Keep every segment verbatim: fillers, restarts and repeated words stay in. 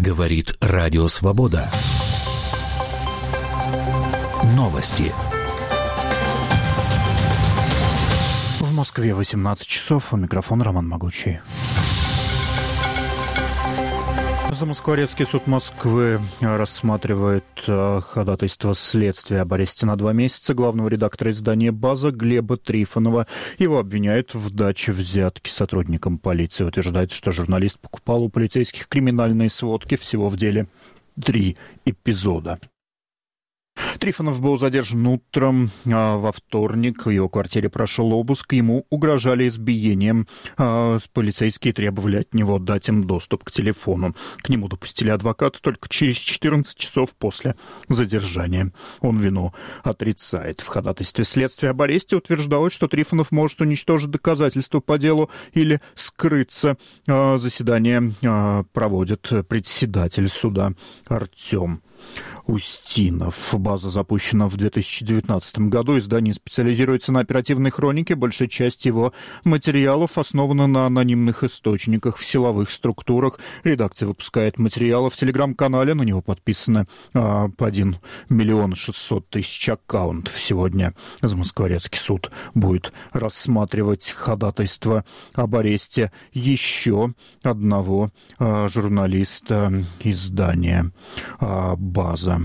Говорит Радио Свобода. Новости. В Москве восемнадцать часов. У микрофона Роман Могучий. Замоскворецкий суд Москвы рассматривает ходатайство следствия об аресте на два месяца главного редактора издания «База» Глеба Трифонова. Его обвиняют в даче взятки сотрудникам полиции. Утверждается, что журналист покупал у полицейских криминальные сводки. Всего в деле три эпизода. Трифонов был задержан утром а, во вторник. В его квартире прошел обыск. Ему угрожали избиением. А, полицейские требовали от него дать им доступ к телефону. К нему допустили адвоката только через четырнадцать часов после задержания. Он вину отрицает. В ходатайстве следствия об аресте утверждалось, что Трифонов может уничтожить доказательства по делу или скрыться. А, заседание а, проводит председатель суда Артем Устинов. База запущена в две тысячи девятнадцатом году. Издание специализируется на оперативной хронике. Большая часть его материалов основана на анонимных источниках в силовых структурах. Редакция выпускает материалы в телеграм-канале. На него подписано а, по один миллион шестьсот тысяч аккаунтов. Сегодня Замоскворецкий суд будет рассматривать ходатайство об аресте еще одного а, журналиста издания а, «База».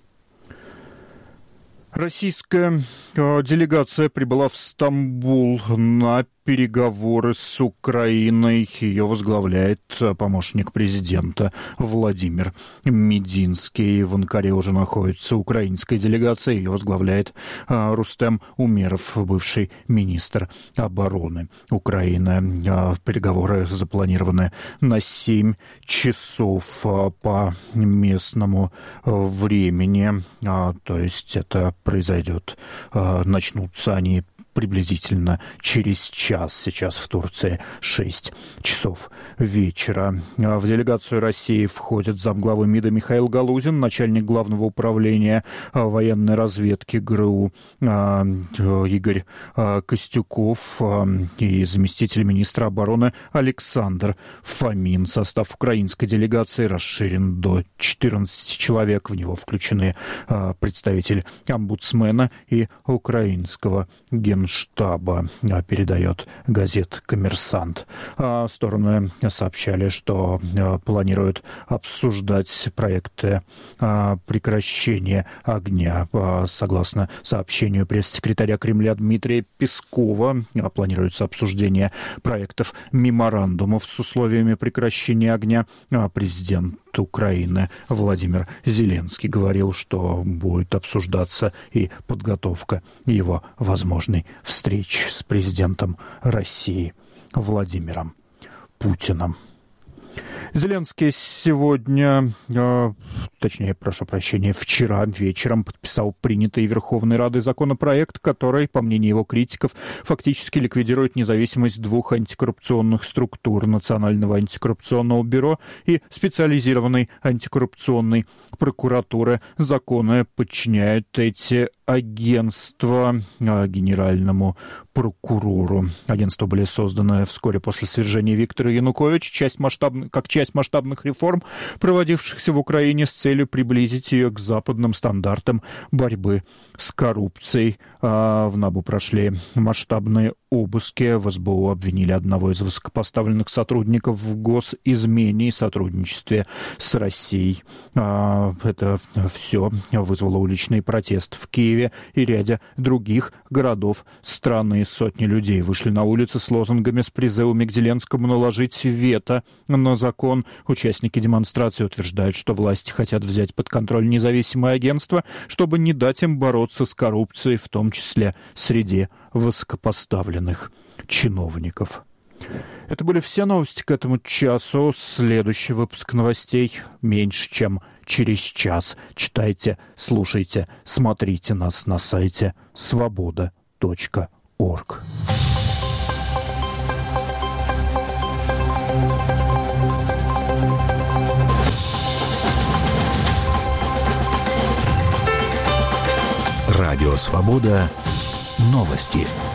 Российская э, делегация прибыла в Стамбул на переговоры с Украиной. Ее возглавляет помощник президента Владимир Мединский. В Анкаре уже находится украинская делегация. Ее возглавляет э, Рустем Умеров, бывший министр обороны Украины. Э, переговоры запланированы на семь часов э, по местному э, времени. Э, то есть это произойдет, э, начнутся они приблизительно через час. Сейчас в Турции шесть часов вечера. В делегацию России входят замглавы МИДа Михаил Галузин, начальник главного управления военной разведки ГРУ Игорь Костюков и заместитель министра обороны Александр Фомин. Состав украинской делегации расширен до четырнадцати человек. В него включены представитель омбудсмена и украинского генштаба. штаба, передает газета «Коммерсант». Стороны сообщали, что планируют обсуждать проекты прекращения огня. Согласно сообщению пресс-секретаря Кремля Дмитрия Пескова, планируется обсуждение проектов меморандумов с условиями прекращения огня. Президент Украины Владимир Зеленский говорил, что будет обсуждаться и подготовка его возможной встречи с президентом России Владимиром Путиным. Зеленский сегодня, э, точнее, прошу прощения, вчера вечером подписал принятый Верховной Радой законопроект, который, по мнению его критиков, фактически ликвидирует независимость двух антикоррупционных структур: Национального антикоррупционного бюро и специализированной антикоррупционной прокуратуры. Законы подчиняют эти агентства генеральному прокурору. Агентства были созданы вскоре после свержения Виктора Януковича, часть масштабных, как часть масштабных реформ, проводившихся в Украине с целью приблизить ее к западным стандартам борьбы с коррупцией. А в НАБУ прошли масштабные обыски. В СБУ обвинили одного из высокопоставленных сотрудников в госизмене и сотрудничестве с Россией. А это все вызвало уличный протест в Киеве и ряде других городов страны. Сотни людей вышли на улицы с лозунгами с призывами к Зеленскому наложить вето на закон. Участники демонстрации утверждают, что власти хотят взять под контроль независимое агентство, чтобы не дать им бороться с коррупцией, в том числе среди высокопоставленных чиновников. Это были все новости к этому часу. Следующий выпуск новостей меньше, чем через час. Читайте, слушайте, смотрите нас на сайте свобода точка орг. Радио «Свобода». Новости.